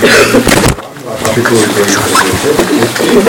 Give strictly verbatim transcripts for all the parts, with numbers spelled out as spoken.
la capitolul doisprezece.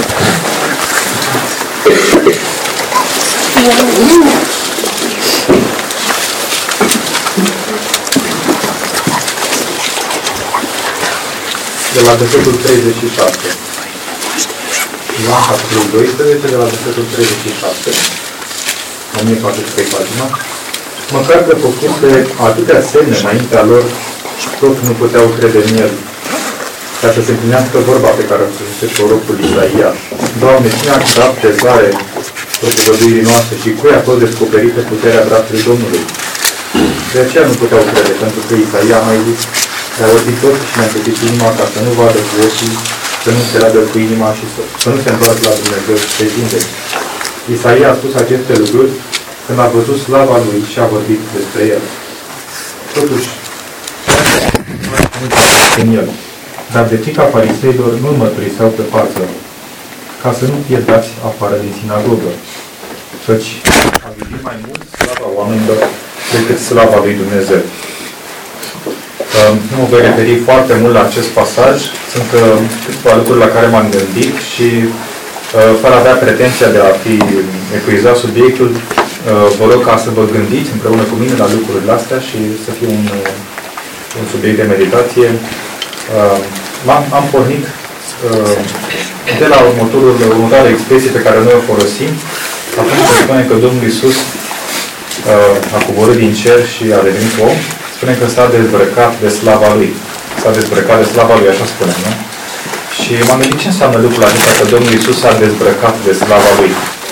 De la versetul treizeci și șase. La capitolul doisprezece, de la versetul treizeci și șase. o mie patru sute pagina. Măcar că făcuse atâtea semne înaintea lor, tot nu puteau crede în el. Ca să se împlinească vorba pe care o spusese prorocul Isaia. Doamne, cine a dat tezare propovăduirii noastre și cui a fost descoperită puterea brațului Domnului? De aceea nu puteau crede, pentru că Isaia a mai zis, dar o zis toți și ne-a găsit inima ca să nu vadă cu ochii, să nu se radă cu inima și să, să nu se întoarcă la Dumnezeu și se vindece. Isaia a spus aceste lucruri când a văzut slava lui și a vorbit despre el. Totuși, în el. Dar de frica fariseilor nu-l mărturiseau pe față, ca să nu pierdați afară din sinagogă. Căci a iubit mai mult slava oamenilor decât slava lui Dumnezeu. Nu mă voi referi foarte mult la acest pasaj. Sunt câteva lucruri la care m-am gândit și fără a avea pretenția de a fi epuizat subiectul, vă rog ca să vă gândiți împreună cu mine la lucrurile astea și să fie un, un subiect de meditație. Am, am pornit de la următorul, următoarea expresie pe care noi o folosim atunci când spunem că Domnul Iisus a coborât din cer și a devenit om. Spune că s-a dezbrăcat de slava Lui. S-a dezbrăcat de slava Lui, așa spunem, nu? Și m-am gândit ce înseamnă lucrul acesta, că Domnul Iisus s-a dezbrăcat de slava Lui.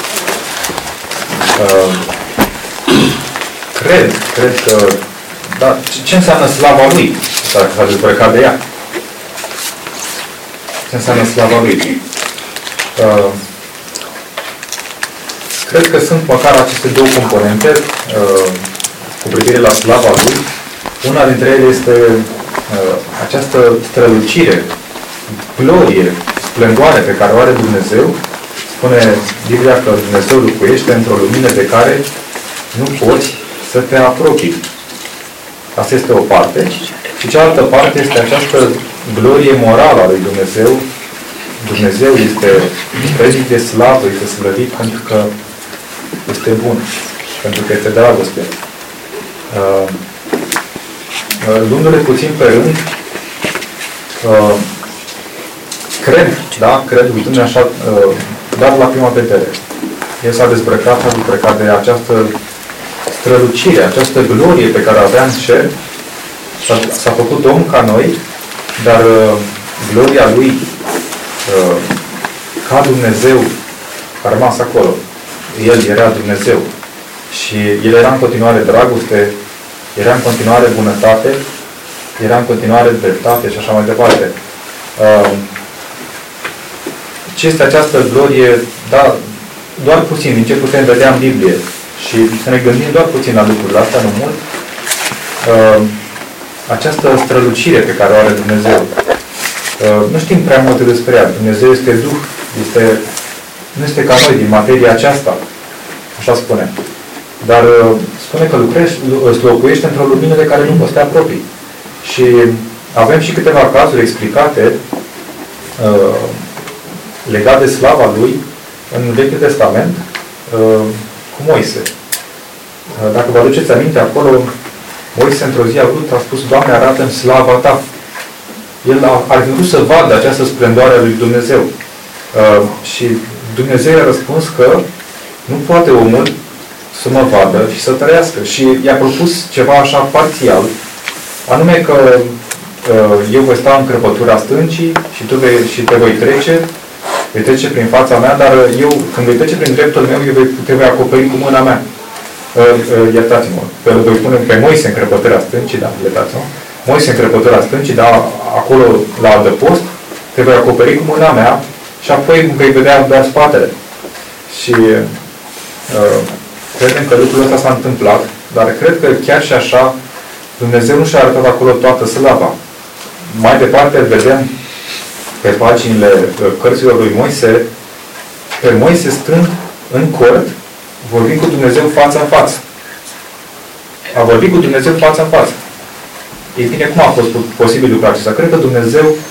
Uh, cred, cred că... Dar ce înseamnă slava Lui? Dacă s-a dezbrăcat de ea. Ce înseamnă slava Lui? Uh, cred că sunt măcar aceste două componente uh, cu privire la slava Lui. Una dintre ele este uh, această strălucire, glorie, splendoare pe care o are Dumnezeu. Spune Biblia că Dumnezeu locuiește într-o lumină de care nu poți să te apropii. Asta este o parte. Și cealaltă parte este această glorie morală a lui Dumnezeu. Dumnezeu este prezit de slavă, este slăvit pentru că este bun, pentru că este dragoste. Uh, Luându-le puțin pe rând, uh, cred, da, cred, uitându-ne așa, uh, dar la prima vedere. El s-a dezbrăcat, s-a dezbrăcat de această strălucire, această glorie pe care o avea în cer. S-a făcut om ca noi, dar uh, gloria lui uh, ca Dumnezeu a rămas acolo. El era Dumnezeu. Și El era în continuare dragoste, era în continuare bunătate, era în continuare dreptate și așa mai departe. Uh, ce este această glorie? Da, doar puțin, din ce putem vedea în Biblie. Și să ne gândim doar puțin la lucrurile astea, nu mult. Uh, această strălucire pe care o are Dumnezeu. Uh, nu știm prea multe despre ea. Dumnezeu este Duh, este, nu este ca noi, din materia aceasta. Așa spune. Dar spune că lucrești, locuiește într-o lumină de care nu poți să te apropii. Și avem și câteva cazuri explicate uh, legate de slava Lui în Vechiul Testament uh, cu Moise. Uh, dacă vă aduceți aminte, acolo Moise într-o zi a vrut, a spus, Doamne, arată-mi slava Ta. El a, ar fi vrut să vadă această splendoare a lui Dumnezeu. Uh, și Dumnezeu i-a răspuns că nu poate omul să mă vadă și să trăiască. Și i-a propus ceva așa parțial, anume că uh, eu voi sta în crăpătura stâncii și tu vei, și te voi trece, vei trece prin fața mea, dar eu, când vei trece prin dreptul meu, eu te voi acoperi cu mâna mea. Uh, uh, iertați-mă, îl voi pune pe Moise în crăpătura stâncii, da, iertați-mă, Moise în crăpătura stâncii, da, acolo la adăpost, te voi acoperi cu mâna mea și apoi vei vedea doar spatele. Și uh, credem că lucrul ăsta s-a întâmplat, dar cred că chiar și așa Dumnezeu nu și-a arătat acolo toată slava. Mai departe vedem pe paginile cărților lui Moise, pe Moise stând în cort, vorbind cu Dumnezeu față în față. A vorbit cu Dumnezeu față în față. Ei bine, cum a fost posibil lucrul acesta? Cred că Dumnezeu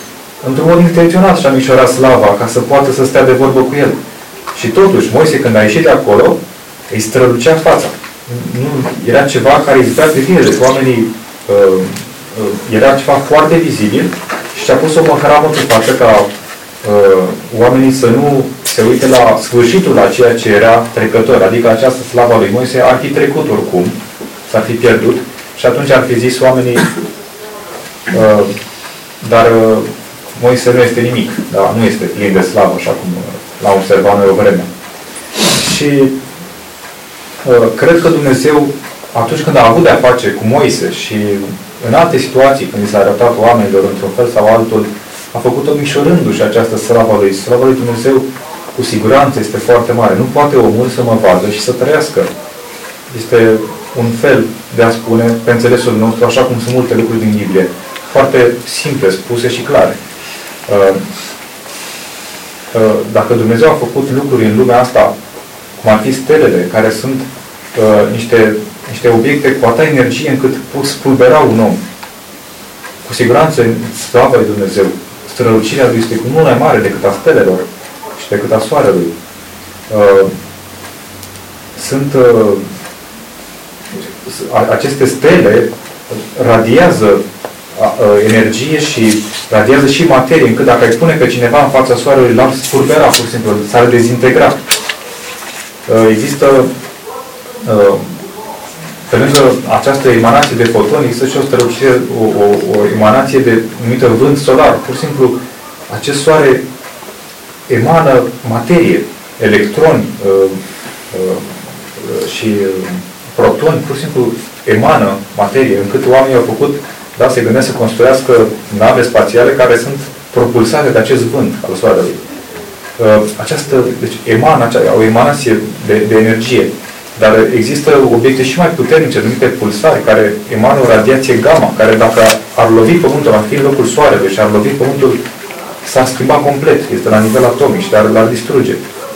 într-un mod intenționat și-a mișorat slava ca să poată să stea de vorbă cu el. Și totuși, Moise, când a ieșit de acolo, îi strălucea fața. Nu, era ceva care îi zicea privirile, deci oamenii uh, uh, era ceva foarte vizibil și a pus o măhăravă pe față ca uh, oamenii să nu se uite la sfârșitul la ceea ce era trecător, adică această slava lui Moise ar fi trecut oricum, s-ar fi pierdut și atunci ar fi zis oamenii uh, dar uh, Moise nu este nimic, da? Nu este plin de slavă, așa cum uh, l-am observat noi o vreme. Și uh, cred că Dumnezeu, atunci când a avut de-a face cu Moise și în alte situații, când i s-a arătat oamenilor într-un fel sau altul, a făcut-o mișorându-și această slavă lui. Slava lui Dumnezeu, cu siguranță, este foarte mare. Nu poate omul să mă vadă și să trăiască. Este un fel de a spune, pe înțelesul nostru, așa cum sunt multe lucruri din Biblie, foarte simple, spuse și clare. Dacă Dumnezeu a făcut lucruri în lumea asta, cum ar fi stelele, care sunt niște, niște obiecte cu atâta energie încât pot spulbera un om, cu siguranță, slava lui Dumnezeu, strălucirea lui este cu mult mai mare decât a stelelor și decât a soarelui. Uh, sunt uh, aceste stele radiază uh, energie și radiază și materie, încât dacă îi pune pe cineva în fața soarelui, l-ar spulbera, pur și simplu, s-ar dezintegra. Uh, există uh, pe lângă această emanație de fotoni, există și o strălucire, o, o, o emanație de numită vânt solar. Pur și simplu, acest soare emană materie, electroni uh, uh, și protoni, pur și simplu emană materie, încât oamenii au făcut, da, se gândesc să construiască nave spațiale care sunt propulsate de acest vânt al soarelui. Uh, această, deci emană, o emanație de, de energie. Dar există obiecte și mai puternice, numite pulsari, care emană o radiație gamma, care dacă ar lovi Pământul, ar fi în locul Soarelui și ar lovi Pământul, s-ar schimba complet. Este la nivel atomic și l-ar distruge.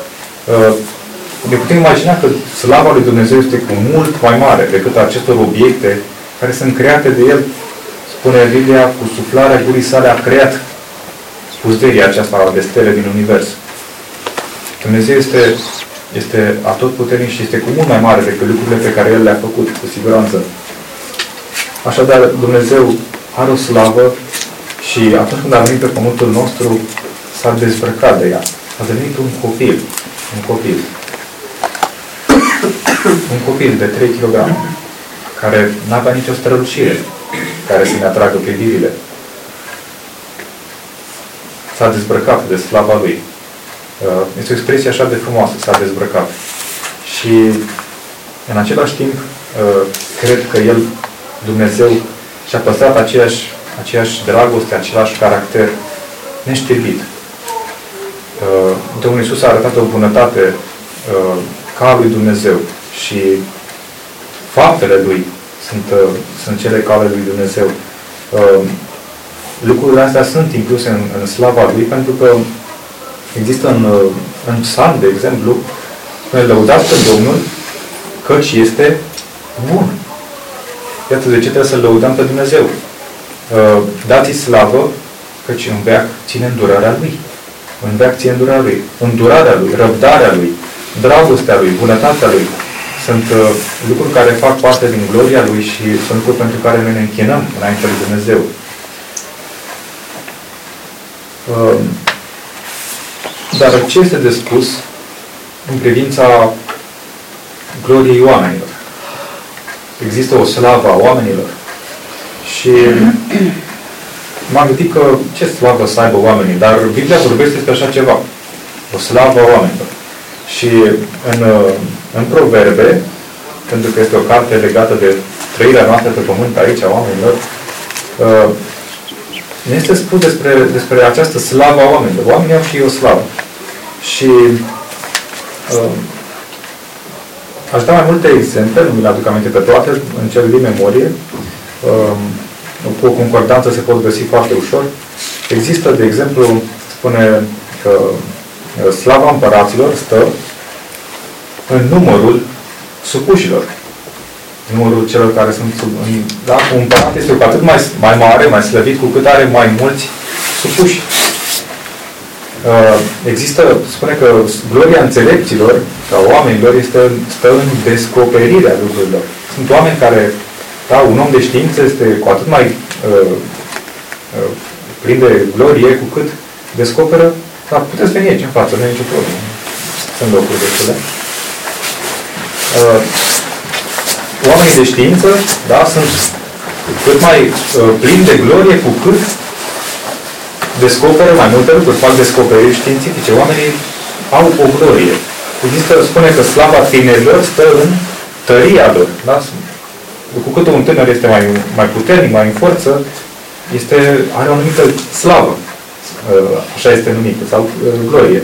Ne putem imagina că slava lui Dumnezeu este cu mult mai mare decât acestor obiecte care sunt create de El. Spune Biblia, cu suflarea gurii sale a creat puzderia aceasta de stele din univers. Dumnezeu este este atotputernic și este cu mult mai mare decât lucrurile pe care El le-a făcut, cu siguranță. Așadar, Dumnezeu are o slavă și atunci când a venit pe pământul nostru, s-a dezbrăcat de ea. A devenit un copil. Un copil. Un copil de trei kilograme, care n-avea nicio strălucire care să ne atragă privirile. S-a dezbrăcat de slava Lui. Este o expresie așa de frumoasă, s-a dezbrăcat. Și în același timp, cred că El, Dumnezeu, și-a păstrat aceeași, aceeași dragoste, același caracter neștirbit. Domnul Iisus a arătat o bunătate ca lui Dumnezeu și faptele Lui sunt, sunt cele ca ale lui Dumnezeu. Lucrurile astea sunt incluse în, în slava Lui, pentru că există în, în Psalm, de exemplu, spune, lăudați pe Domnul, căci este bun. Iată de ce trebuie să-L lăudăm pe Dumnezeu. Dați-i slavă, căci în veac ține îndurarea Lui. În veac ține îndurarea Lui. Îndurarea Lui, răbdarea Lui, dragostea Lui, bunătatea Lui. Sunt uh, lucruri care fac parte din gloria Lui și sunt lucruri pentru care noi ne închinăm înainte lui Dumnezeu. Uh, Dar ce este de spus în privința gloriei oamenilor? Există o slavă a oamenilor și m-am gândit că ce slavă să aibă oamenii, dar Biblia vorbește despre așa ceva. O slavă a oamenilor. Și în, în Proverbe, pentru că este o carte legată de trăirea noastră pe pământ aici, a oamenilor, ne este spus despre, despre această slavă a oamenilor. Oamenii au și o slavă. Și uh, aș da mai multe exemple, nu mi-l aduc aminte pe toate, încerc din memorie. Uh, cu o concordanță se pot găsi foarte ușor. Există, de exemplu, spune că slava împăraților stă în numărul supușilor. Numărul celor care sunt sub... Da? Un împărat este cu atât mai, mai mare, mai slăvit, cu cât are mai mulți supuși. există, spune că gloria înțelepților sau oamenilor este, stă în descoperirea lucrurilor. Sunt oameni care, da, un om de știință este cu atât mai uh, uh, plin de glorie cu cât descoperă, dar puteți veni aici în față, nu e nicio problemă. Sunt locuri destule. Uh, oamenii de știință, da, sunt cât mai uh, plini de glorie cu cât descoperă mai multe lucruri, fac descoperiri științifice. Oamenii au o glorie. Există, spune că slava tinerilor stă în tăria lor. Da? Cu cât un tânăr este mai, mai puternic, mai în forță, este, are o anumită slavă. Așa este numită, sau glorie.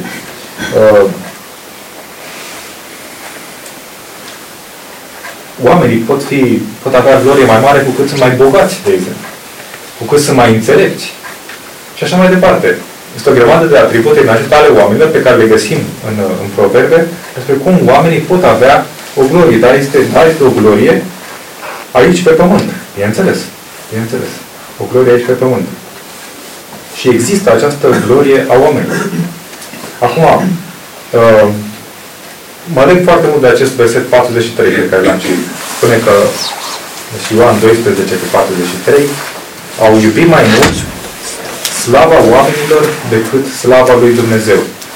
Oamenii pot, fi, pot avea glorie mai mare cu cât sunt mai bogați, de exemplu. Cu cât sunt mai înțelepți. Și așa mai departe. Este o grămadă de atribute inagite ale oamenilor pe care le găsim în, în proverbe despre cum oamenii pot avea o glorie. Dar este, dar este o glorie aici pe pământ. Bineînțeles. Bineînțeles. O glorie aici pe pământ. Și există această glorie a oamenilor. Acum, uh, mă leg foarte mult de acest verset patruzeci și trei pe care l-am citit. Spune că și Ioan doisprezece pe patruzeci și trei au iubit mai mult slava oamenilor decât slava lui Dumnezeu.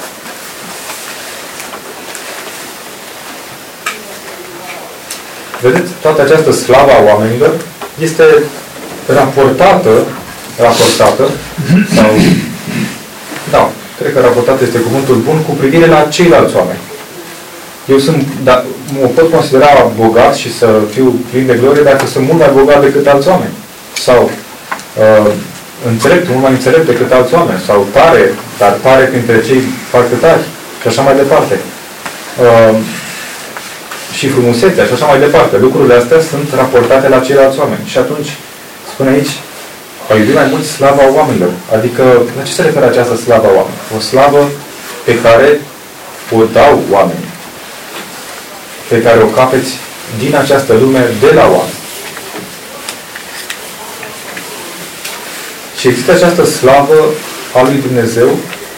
Vedeți? Toată această slavă a oamenilor este raportată, raportată, sau, da, cred că raportată este cuvântul bun, cu privire la ceilalți oameni. Eu sunt, da, mă pot considera bogat și să fiu plin de glorie dacă sunt mult mai bogat decât alți oameni. Sau uh, înțelept, mult mai înțelept decât alți oameni. Sau tare, dar tare printre cei foarte tari. Și așa mai departe. Uh, și frumusețea și așa mai departe. Lucrurile astea sunt raportate la ceilalți oameni. Și atunci, spune aici, au iubit mai mult slava oamenilor. Adică, la ce se referă această slavă a oamenilor? O slavă pe care o dau oamenii. Pe care o capeți din această lume de la oameni. Și există această slavă a lui Dumnezeu.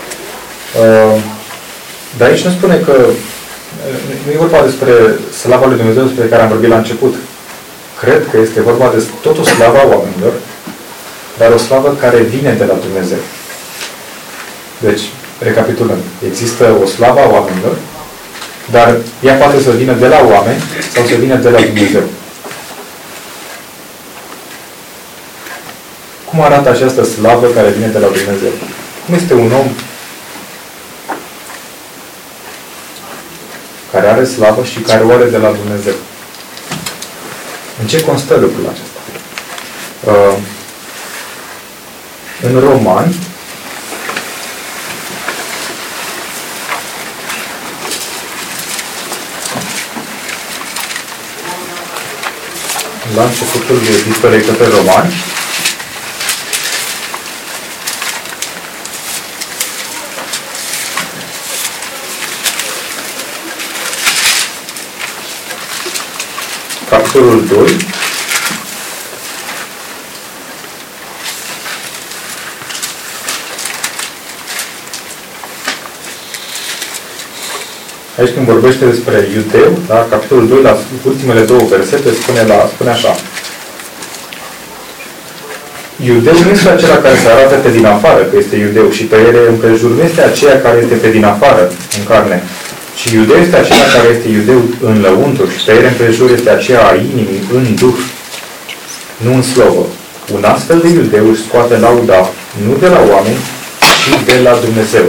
Dar aici nu spune că nu e vorba despre slava lui Dumnezeu despre care am vorbit la început. Cred că este vorba de tot o slava oamenilor, dar o slavă care vine de la Dumnezeu. Deci, recapitulând, există o slavă a oamenilor, dar ea poate să vină de la oameni sau să vină de la Dumnezeu. Cum arată această slavă care vine de la Dumnezeu? Cum este un om care are slavă și care o are de la Dumnezeu? În ce constă lucrul acesta? Uh, în Romani, la începutul epistolei către Romani, capitolul doi, aici când vorbește despre iudeu, da, capitolul doi, la ultimele două versete, spune, la, spune așa. Iudeu nu este acela care se arată pe din afară, că este iudeu, și tăiere împrejur nu este aceea care este pe din afară, în carne, ci iudeu este acela care este iudeu în lăuntru și tăiere împrejur este aceea a inimii, în duh, nu în slovă. Un astfel de iudeu își scoate lauda nu de la oameni, ci de la Dumnezeu.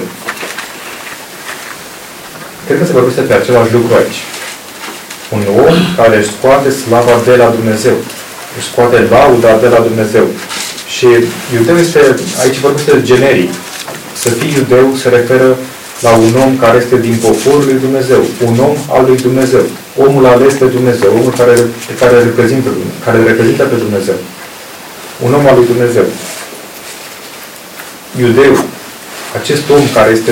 Cred că se vorbește pe același lucru aici. Un om care își scoate slava de la Dumnezeu. Își scoate lauda de la Dumnezeu. Și iudeu este, aici vorbește generic. Să fii iudeu se referă la un om care este din poporul lui Dumnezeu. Un om al lui Dumnezeu. Omul ales de Dumnezeu. Omul care, care, reprezintă, care reprezintă pe Dumnezeu. Un om al lui Dumnezeu. Iudeu. Acest om care este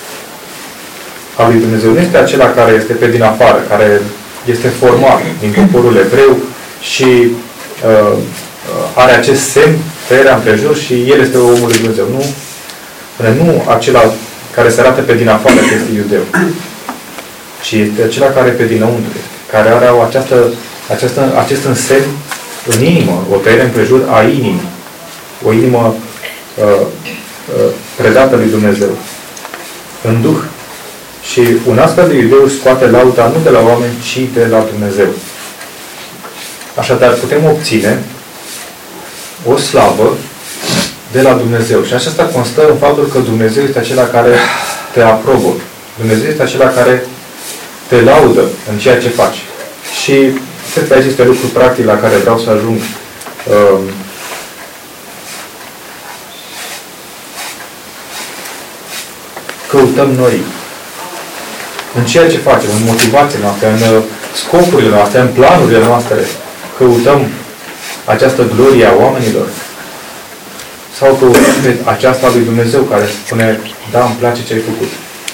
al lui Dumnezeu nu este acela care este pe din afară, care este format din poporul evreu și uh, are acest semn, tăierea împrejur și el este omul lui Dumnezeu. Nu, nu acela care se arată pe din afară că este iudeu, ci este acela care pe dinăuntru este, care are o această, această, acest însemn în inimă, o tăiere împrejur a inimii, o inimă uh, uh, predată lui Dumnezeu, în Duh. Și un astfel de iudeu își scoate lauda nu de la oameni, ci de la Dumnezeu. Așadar, putem obține o slavă de la Dumnezeu. Și aceasta constă în faptul că Dumnezeu este acela care te aprobă. Dumnezeu este acela care te laudă în ceea ce faci. Și cred că aici este lucru practic la care vreau să ajung. Căutăm noi în ceea ce facem, în motivațiile noastre, în scopurile noastre, în planurile noastre, căutăm această glorie a oamenilor? Sau căutăm pe aceasta lui Dumnezeu care spune, da, îmi place ce ai făcut.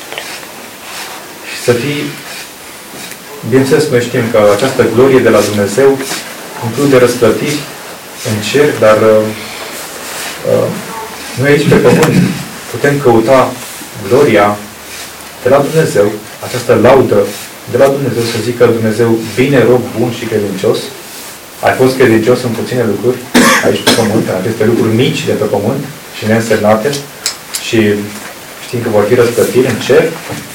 Și să fii, bineînțeles, noi știm că această glorie de la Dumnezeu include răsplătiri în cer, dar uh, uh, noi aici pe pământ putem căuta gloria de la Dumnezeu, această laudă de la Dumnezeu, să zică Dumnezeu, bine, rob bun și credincios, ai fost credincios în puține lucruri aici pe pământ, în aceste lucruri mici de pe pământ și neînsemnate, și știm că vor fi răsplătiri în cer.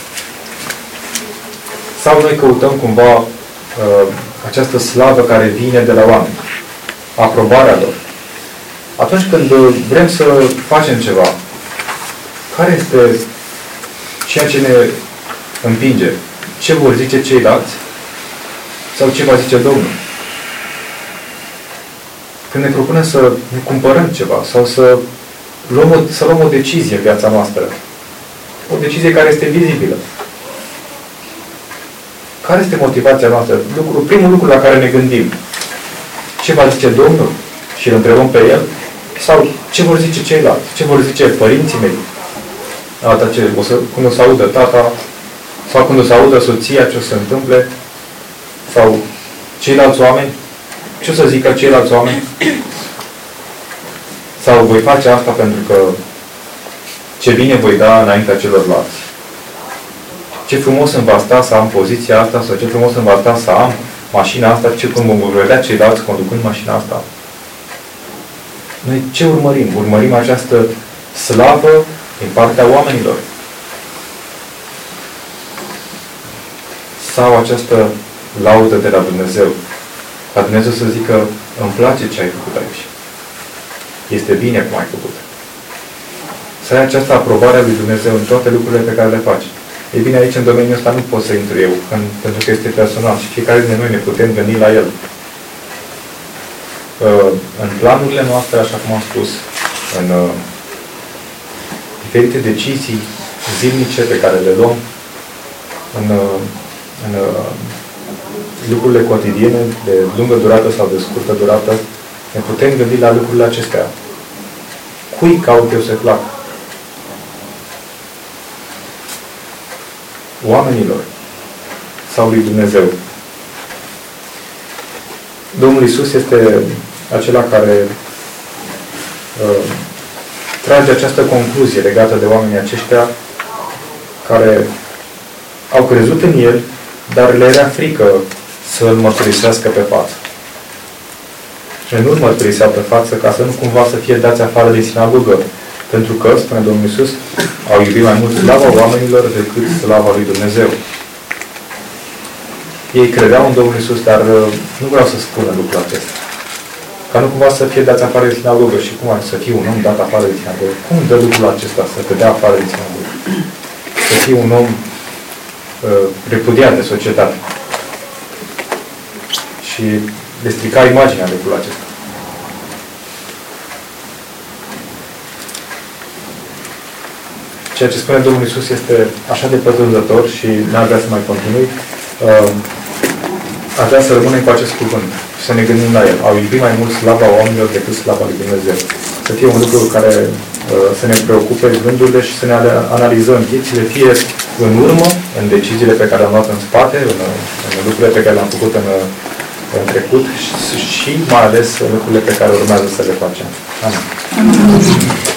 Sau noi căutăm cumva uh, această slavă care vine de la oameni, aprobarea lor. Atunci când vrem să facem ceva, care este ceea ce ne împinge? Ce vor zice ceilalți? Sau ce va zice Domnul? Când ne propunem să ne cumpărăm ceva sau să luăm, o, să luăm o decizie în viața noastră, o decizie care este vizibilă, care este motivația noastră? Lucru, primul lucru la care ne gândim, ce va zice Domnul? Și îl întrebăm pe El? Sau ce vor zice ceilalți? Ce vor zice părinții mei? Alta ce? O să, când o să audă tata, sau când o să audă soția, ce o să se întâmple, sau ceilalți oameni, ce o să zică ceilalți oameni? Sau voi face asta pentru că ce bine voi da înaintea celorlalți. Ce frumos îmi va sta să am poziția asta, sau ce frumos îmi va sta să am mașina asta, ce cum vom vedea ceilalți conducând mașina asta. Noi ce urmărim? Urmărim această slavă din partea oamenilor. Sau această laudă de la Dumnezeu. Ca Dumnezeu să zică, îmi place ce ai făcut aici. Este bine cum ai făcut. Să ai această aprobare a lui Dumnezeu în toate lucrurile pe care le faci. Ei bine, aici, în domeniul ăsta, nu pot să intru eu, în, pentru că este personal și fiecare dintre noi ne putem gândi la el. Uh, în planurile noastre, așa cum am spus, în uh, diferite decizii zilnice pe care le luăm, în, uh, în uh, lucrurile cotidiene, de lungă durată sau de scurtă durată, ne putem gândi la lucrurile acestea. Cui caut eu să plac? Oamenilor sau lui Dumnezeu? Domnul Iisus este acela care uh, trage această concluzie legată de oamenii aceștia care au crezut în El, dar le era frică să îl mărturisească pe față. Și nu îl mărturiseau pe față ca să nu cumva să fie dați afară din sinagogă. Pentru că, spune Domnul Iisus, au iubit mai mult slava oamenilor decât slava lui Dumnezeu. Ei credeau în Domnul Iisus, dar nu vreau să spună lucrul acesta. Ca nu cumva să fie dați afară din sinagogă. Și cum ar să fie un om dat afară din sinagogă? Cum dă lucrul acesta să te dea afară din sinagogă? Să fie un om uh, repudiat de societate. Și le strica imaginea lucrul acesta. Ceea ce spune Domnul Iisus este așa de pătrunzător și n-ar vrea să mai continui. Uh, aș vrea să rămânem cu acest cuvânt și să ne gândim la el. Au iubit mai mult slava oamenilor decât slava lui Dumnezeu. Să fie un lucru care uh, să ne preocupe gândurile și să ne analizăm viețile, fie în urmă, în deciziile pe care le-am luat în spate, în, în lucrurile pe care le-am făcut în, în trecut și, și mai ales în lucrurile pe care urmează să le facem. Amin.